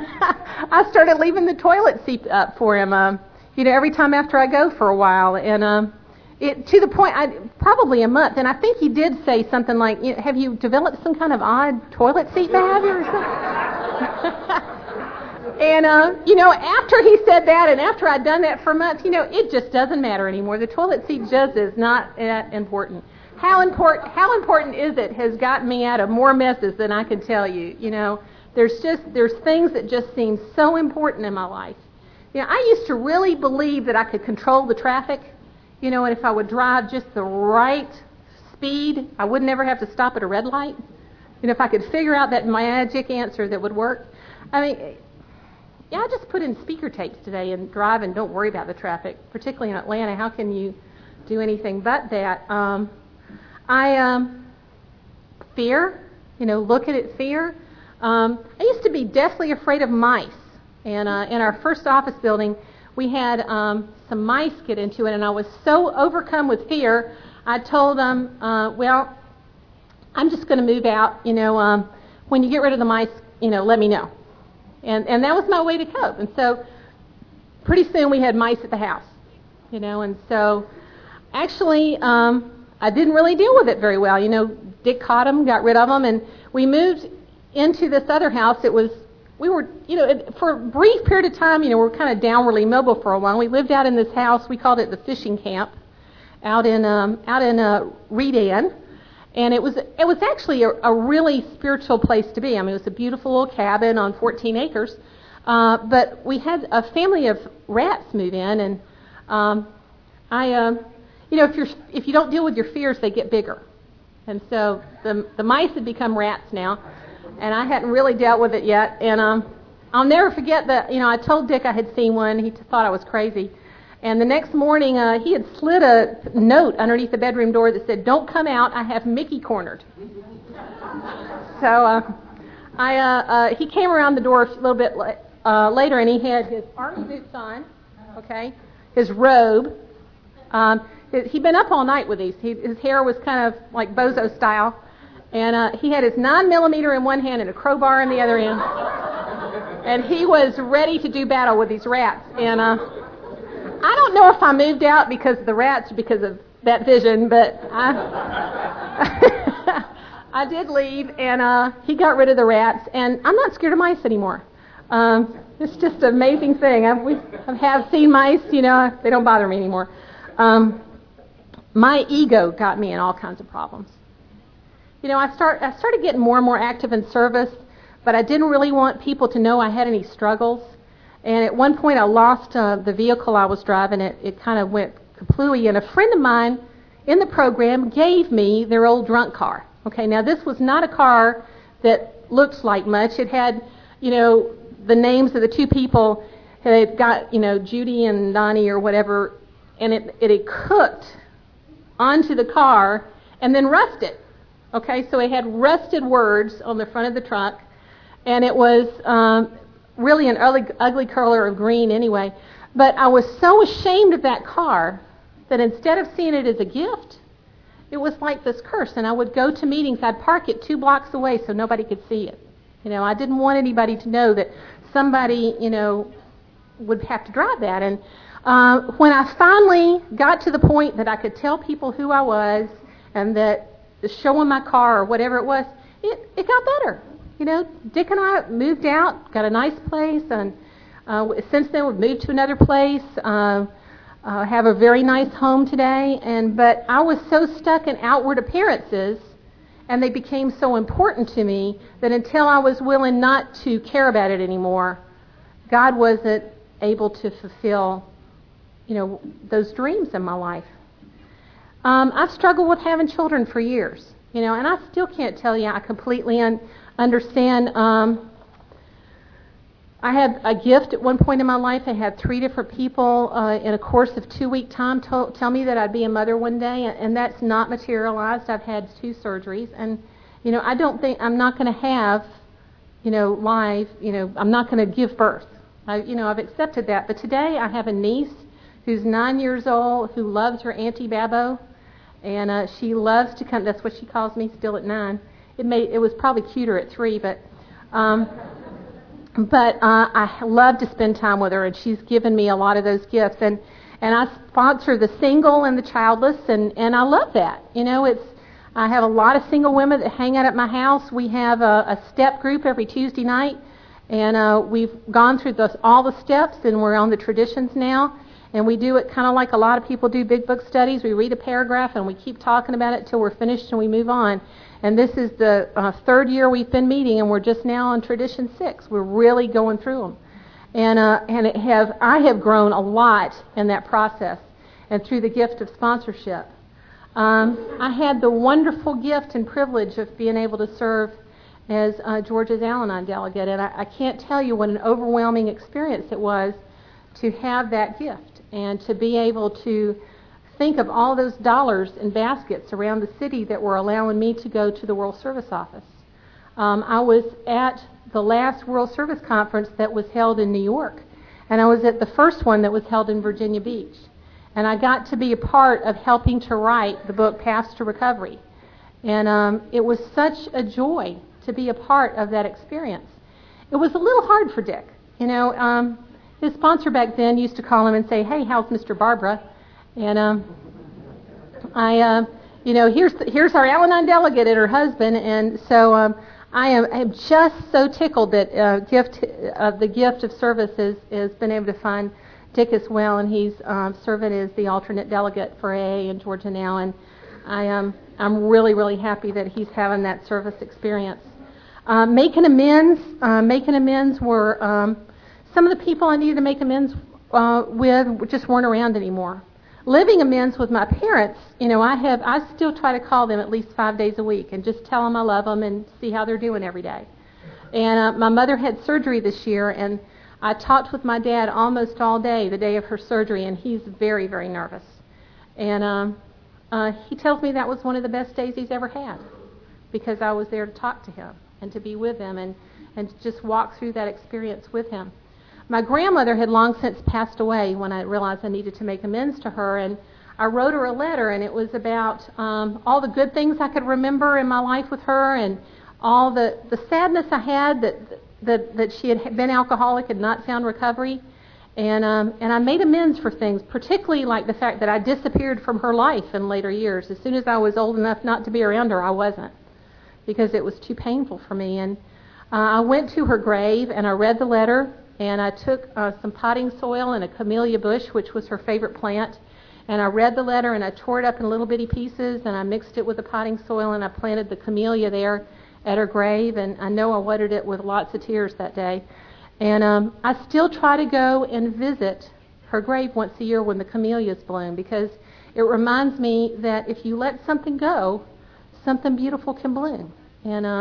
I started leaving the toilet seat up for him, um, you know, every time after I go for a while. And um, it to the point, I probably a month. And I think he did say something like, you know, have you developed some kind of odd toilet seat behavior or something? And, uh, you know, after he said that and after I'd done that for months, you know, it just doesn't matter anymore. The toilet seat just is not that important. How important, how important is it has gotten me out of more messes than I can tell you. You know, there's just, there's things that just seem so important in my life. You know, I used to really believe that I could control the traffic, you know, and if I would drive just the right speed, I would never have to stop at a red light. You know, if I could figure out that magic answer that would work. I mean, yeah, I just put in speaker tapes today and drive and don't worry about the traffic, particularly in Atlanta. How can you do anything but that? Um, I, um, fear, you know, look at it, fear. Um, I used to be deathly afraid of mice. And uh, in our first office building, we had um, some mice get into it, and I was so overcome with fear, I told them, uh, well, I'm just going to move out. You know, um, when you get rid of the mice, you know, let me know. And and that was my way to cope. And so pretty soon we had mice at the house, you know. And so actually um, I didn't really deal with it very well. You know, Dick caught them, got rid of them, and we moved into this other house. It was, we were, you know, it, for a brief period of time, you know, we were kind of downwardly mobile for a while. We lived out in this house. We called it the fishing camp out in um, out in uh, Redan. And it was it was actually a, a really spiritual place to be. I mean, it was a beautiful little cabin on fourteen acres. Uh, but we had a family of rats move in, and um, I, uh, you know, if you're if you don't deal with your fears, they get bigger. And so the the mice had become rats now, and I hadn't really dealt with it yet. And um, I'll never forget that. You know, I told Dick I had seen one. He thought I was crazy. And the next morning, uh, he had slid a note underneath the bedroom door that said, "Don't come out, I have Mickey cornered." So uh, I, uh, uh, he came around the door a little bit la- uh, later, and he had his army boots on, okay, his robe. Um, his, he'd been up all night with these. He, his hair was kind of like bozo style. And uh, he had his nine millimeter in one hand and a crowbar in the other hand. And he was ready to do battle with these rats. And uh, I don't know if I moved out because of the rats or because of that vision, but I, I did leave, and uh, he got rid of the rats, and I'm not scared of mice anymore. Um, it's just an amazing thing. I've, we, I have seen mice, you know, they don't bother me anymore. Um, my ego got me in all kinds of problems. You know, I, start, I started getting more and more active in service, but I didn't really want people to know I had any struggles. And at one point I lost uh, the vehicle I was driving. It, it kind of went completely. And a friend of mine in the program gave me their old drunk car. Okay, now this was not a car that looked like much. It had, you know, the names of the two people. It got, you know, Judy and Donnie or whatever, and it, it had cooked onto the car and then rusted. Okay, so it had rusted words on the front of the trunk, and it was um, really an ugly, ugly color of green anyway. But I was so ashamed of that car that instead of seeing it as a gift, it was like this curse. And I would go to meetings. I'd park it two blocks away so nobody could see it. You know, I didn't want anybody to know that somebody, you know, would have to drive that. And uh, when I finally got to the point that I could tell people who I was and that showing my car or whatever it was, it, it got better. You know, Dick and I moved out, got a nice place, and uh, since then we've moved to another place. Uh, uh, have a very nice home today. And but I was so stuck in outward appearances, and they became so important to me that until I was willing not to care about it anymore, God wasn't able to fulfill, you know, those dreams in my life. Um, I've struggled with having children for years, you know, and I still can't tell you I completely un- understand. Um, I had a gift at one point in my life. I had three different people uh, in a course of two-week time to- tell me that I'd be a mother one day, and, and that's not materialized. I've had two surgeries, and, you know, I don't think, I'm not going to have, you know, live, you know, I'm not going to give birth. I, you know, I've accepted that. But today I have a niece who's nine years old who loves her Auntie Babbo, and uh, she loves to come. That's what she calls me still at nine. It may it was probably cuter at three, but um, but uh, I love to spend time with her, and she's given me a lot of those gifts. And and I sponsor the single and the childless, and and I love that. You know, it's I have a lot of single women that hang out at my house. We have a, a step group every Tuesday night. And uh, we've gone through the, all the steps, and we're on the traditions now. And we do it kind of like a lot of people do big book studies. We read a paragraph, and we keep talking about it till we're finished, and we move on. And this is the uh, third year we've been meeting, and we're just now on tradition six. We're really going through them. And uh, and it have I have grown a lot in that process and through the gift of sponsorship. Um, I had the wonderful gift and privilege of being able to serve as uh, Georgia's Al-Anon delegate, and I, I can't tell you what an overwhelming experience it was to have that gift and to be able to think of all those dollars in baskets around the city that were allowing me to go to the World Service Office. Um, I was at the last World Service Conference that was held in New York, and I was at the first one that was held in Virginia Beach, and I got to be a part of helping to write the book Paths to Recovery, and um, it was such a joy to be a part of that experience. It was a little hard for Dick. You know, um, his sponsor back then used to call him and say, "Hey, how's Mister Barbara?" And um, I, uh, you know, here's the, here's our Al-Anon delegate and her husband, and so um, I am I am just so tickled that uh, gift uh, the gift of service is has been able to find Dick as well, and he's um, serving as the alternate delegate for A A in Georgia now, and I am um, I'm really really happy that he's having that service experience. Uh, making amends, uh, making amends were um, some of the people I needed to make amends uh, with just weren't around anymore. Living amends with my parents, you know, I have I still try to call them at least five days a week and just tell them I love them and see how they're doing every day. And uh, my mother had surgery this year, and I talked with my dad almost all day the day of her surgery, and he's very, very nervous. And um, uh, he tells me that was one of the best days he's ever had because I was there to talk to him and to be with him and, and just walk through that experience with him. My grandmother had long since passed away when I realized I needed to make amends to her, and I wrote her a letter, and it was about um, all the good things I could remember in my life with her and all the, the sadness I had that, that that she had been alcoholic and not found recovery. And um, and I made amends for things, particularly like the fact that I disappeared from her life in later years. As soon as I was old enough not to be around her, I wasn't, because it was too painful for me. And uh, I went to her grave, and I read the letter, and I took uh, some potting soil and a camellia bush, which was her favorite plant, and I read the letter, and I tore it up in little bitty pieces, and I mixed it with the potting soil, and I planted the camellia there at her grave, and I know I watered it with lots of tears that day. And um, I still try to go and visit her grave once a year when the camellias bloom, because it reminds me that if you let something go, something beautiful can bloom. And um,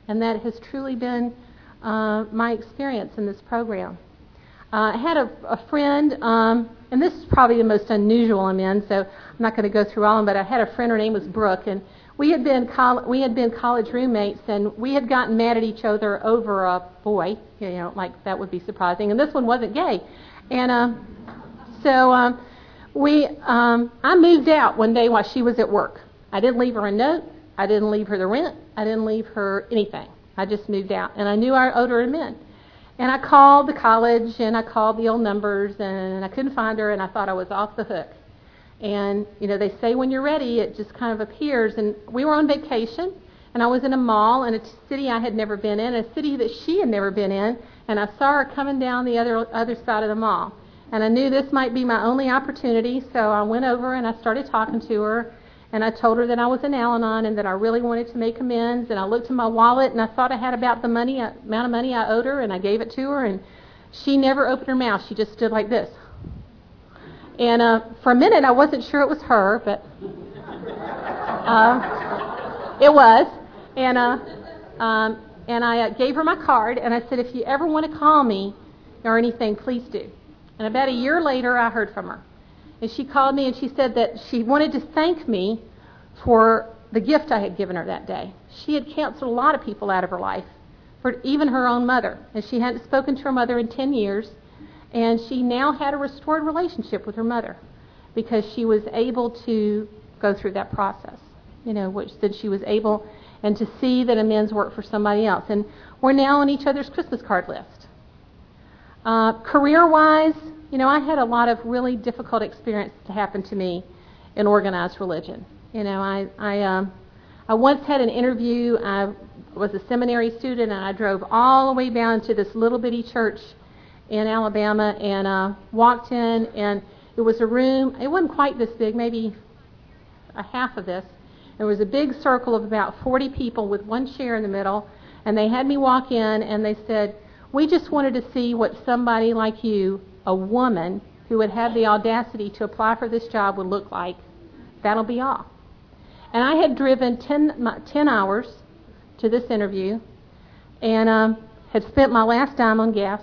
And that has truly been uh, my experience in this program. Uh, I had a, a friend, um, and this is probably the most unusual I'm in, so I'm not going to go through all of them, but I had a friend, her name was Brooke, and we had been col- we had been college roommates, and we had gotten mad at each other over a boy, you know, like that would be surprising, and this one wasn't gay. And uh, so um, we, um, I moved out one day while she was at work. I didn't leave her a note, I didn't leave her the rent, I didn't leave her anything. I just moved out, and I knew I owed her a mint. And I called the college, and I called the old numbers, and I couldn't find her, and I thought I was off the hook. And, you know, they say when you're ready, it just kind of appears. And we were on vacation, and I was in a mall in a city I had never been in, a city that she had never been in, and I saw her coming down the other other side of the mall. And I knew this might be my only opportunity, so I went over and I started talking to her, and I told her that I was in Al-Anon and that I really wanted to make amends. And I looked in my wallet, and I thought I had about the money, amount of money I owed her, and I gave it to her, and she never opened her mouth. She just stood like this. And uh, for a minute, I wasn't sure it was her, but uh, it was. And uh, um, and I uh, gave her my card, and I said, if you ever want to call me or anything, please do. And about a year later, I heard from her. And she called me, and she said that she wanted to thank me for the gift I had given her that day. She had canceled a lot of people out of her life, for even her own mother. And she hadn't spoken to her mother in ten years. And she now had a restored relationship with her mother because she was able to go through that process, you know, which said she was able and to see that amends work for somebody else. And we're now on each other's Christmas card list. Uh, career-wise, you know, I had a lot of really difficult experiences to happen to me in organized religion. You know, I I, um, I once had an interview. I was a seminary student, and I drove all the way down to this little bitty church in Alabama and uh, walked in, and it was a room. It wasn't quite this big, maybe a half of this. There was a big circle of about forty people with one chair in the middle, and they had me walk in, and they said, we just wanted to see what somebody like you, a woman who would have the audacity to apply for this job, would look like. That'll be all. And I had driven ten, ten hours to this interview and um, had spent my last dime on gas.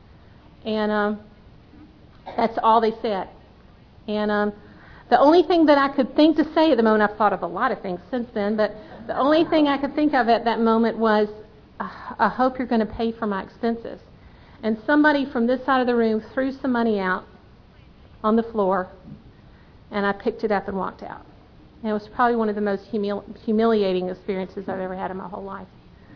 And um, that's all they said. And um, the only thing that I could think to say at the moment, I've thought of a lot of things since then, but the only thing I could think of at that moment was, I hope you're going to pay for my expenses. And somebody from this side of the room threw some money out on the floor, and I picked it up and walked out. And it was probably one of the most humili- humiliating experiences I've ever had in my whole life.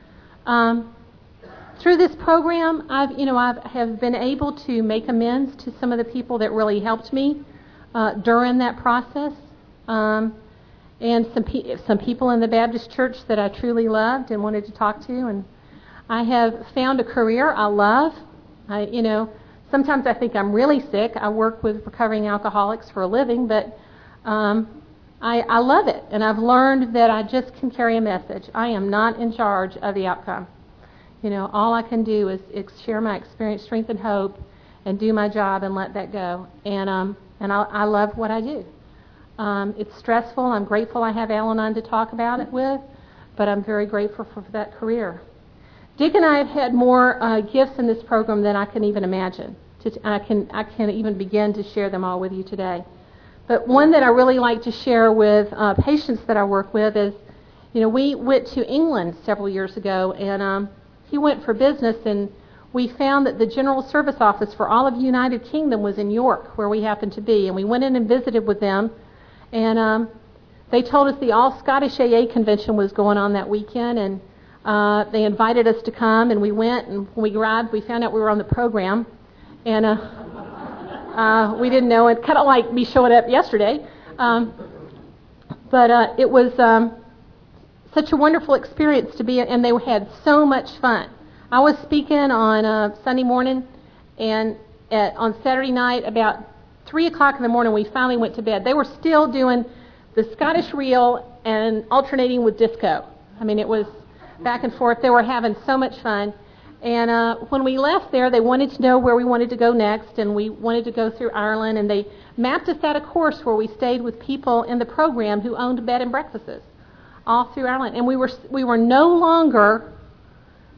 Um, through this program, I've, you know, I have been able to make amends to some of the people that really helped me uh, during that process, um, and some pe- some people in the Baptist church that I truly loved and wanted to talk to. And I have found a career I love. I, you know, sometimes I think I'm really sick. I work with recovering alcoholics for a living, but um, I, I love it. And I've learned that I just can carry a message. I am not in charge of the outcome. You know, all I can do is, is share my experience, strength, and hope, and do my job and let that go. And um, and I, I love what I do. Um, it's stressful. I'm grateful I have Al-Anon to talk about it with, but I'm very grateful for, for that career. Dick and I have had more uh, gifts in this program than I can even imagine. To, I can I can't even begin to share them all with you today. But one that I really like to share with uh, patients that I work with is, you know, we went to England several years ago, and um, he went for business, and we found that the General Service Office for all of the United Kingdom was in York, where we happened to be, and we went in and visited with them. And um, they told us the All Scottish A A Convention was going on that weekend, and uh, they invited us to come, and we went, and when we arrived, we found out we were on the program, and uh, uh, we didn't know it, kind of like me showing up yesterday. Um, but uh, it was um, such a wonderful experience to be in, and they had so much fun. I was speaking on uh, Sunday morning, and at, on Saturday night, about three o'clock in the morning, we finally went to bed. They were still doing the Scottish reel and alternating with disco. I mean, it was back and forth. They were having so much fun. And uh, when we left there, they wanted to know where we wanted to go next, and we wanted to go through Ireland, and they mapped us out a course where we stayed with people in the program who owned bed and breakfasts all through Ireland. And we were we were no longer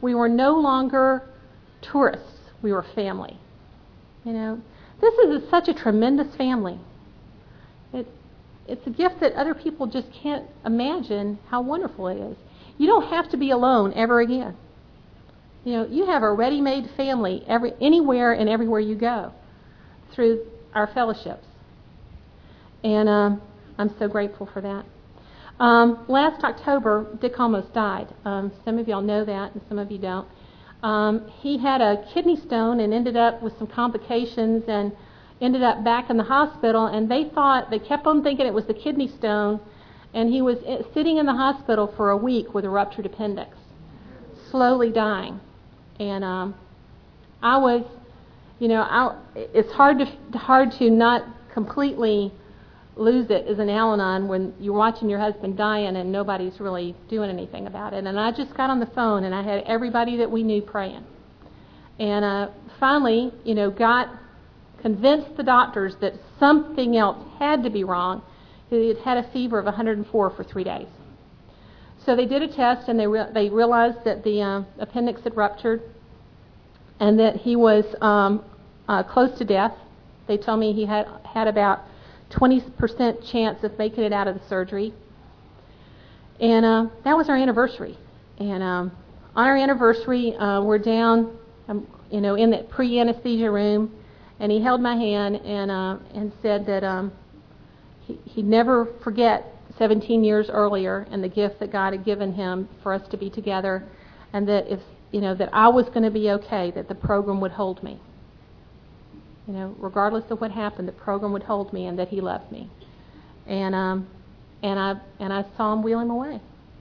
We were no longer tourists. We were family. You know, this is a, such a tremendous family. It, it's a gift that other people just can't imagine how wonderful it is. You don't have to be alone ever again. You know, you have a ready-made family every, anywhere and everywhere you go through our fellowships. And um, I'm so grateful for that. Um, last October, Dick almost died. Um, some of y'all know that, and some of you don't. Um, he had a kidney stone and ended up with some complications and ended up back in the hospital. And they thought, they kept on thinking it was the kidney stone, and he was sitting in the hospital for a week with a ruptured appendix, slowly dying. And um, I was, you know, I, it's hard to hard to not completely lose it as an Al-Anon when you're watching your husband dying and nobody's really doing anything about it. And I just got on the phone and I had everybody that we knew praying. And uh, finally, you know, got convinced the doctors that something else had to be wrong. He had had a fever of one hundred four for three days. So they did a test and they re- they realized that the uh, appendix had ruptured and that he was um, uh, close to death. They told me he had had about twenty percent chance of making it out of the surgery. And uh, that was our anniversary. And um, on our anniversary, uh, we're down, um, you know, in that pre-anesthesia room, and he held my hand and uh, and said that um, he, he'd never forget seventeen years earlier and the gift that God had given him for us to be together, and that if you know that I was going to be okay, that the program would hold me. You know, regardless of what happened, the program would hold me, and that he loved me. And um, and I and I saw him wheel him away.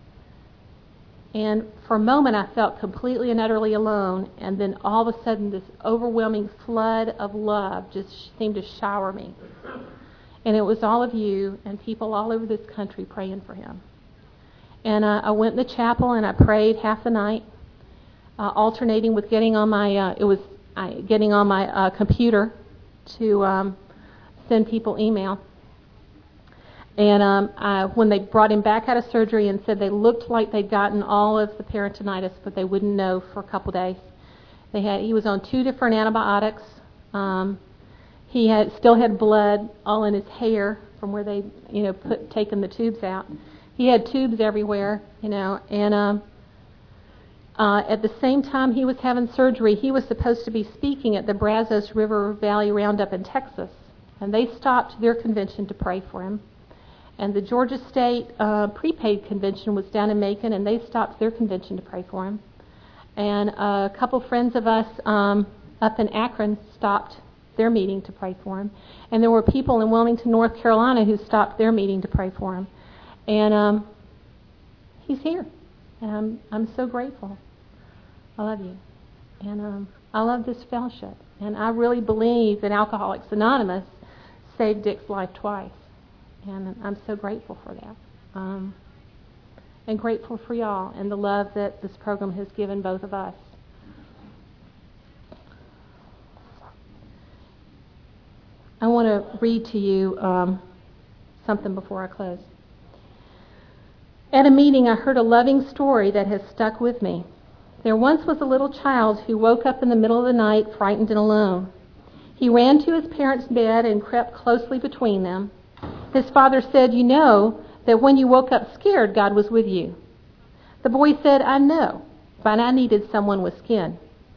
And for a moment, I felt completely and utterly alone. And then all of a sudden, this overwhelming flood of love just seemed to shower me. And it was all of you and people all over this country praying for him. And uh, I went in the chapel and I prayed half the night, uh, alternating with getting on my uh, it was uh, getting on my uh, computer to um, send people email. And um, I, when they brought him back out of surgery and said they looked like they'd gotten all of the peritonitis, but they wouldn't know for a couple days. They had he was on two different antibiotics. Um, He had still had blood all in his hair from where they, you know, put taken the tubes out. He had tubes everywhere, you know, and um, uh, at the same time he was having surgery, he was supposed to be speaking at the Brazos River Valley Roundup in Texas, and they stopped their convention to pray for him. And the Georgia State uh, prepaid convention was down in Macon, and they stopped their convention to pray for him. And a couple friends of us um, up in Akron stopped their meeting to pray for him. And there were people in Wilmington, North Carolina who stopped their meeting to pray for him. And um, he's here. And I'm, I'm so grateful. I love you. And um, I love this fellowship. And I really believe that Alcoholics Anonymous saved Dick's life twice. And I'm so grateful for that. Um, and grateful for y'all and the love that this program has given both of us. I want to read to you um, something before I close. At a meeting, I heard a loving story that has stuck with me. There once was a little child who woke up in the middle of the night, frightened and alone. He ran to his parents' bed and crept closely between them. His father said, "You know that when you woke up scared, God was with you." The boy said, "I know, but I needed someone with skin."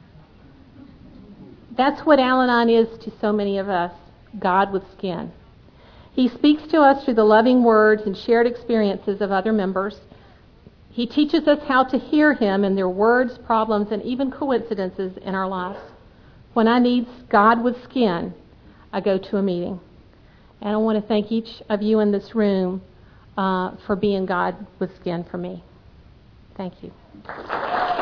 That's what Al-Anon is to so many of us. God with skin. He speaks to us through the loving words and shared experiences of other members. He teaches us how to hear Him in their words, problems, and even coincidences in our lives. When I need God with skin, I go to a meeting. And I want to thank each of you in this room uh, for being God with skin for me. Thank you.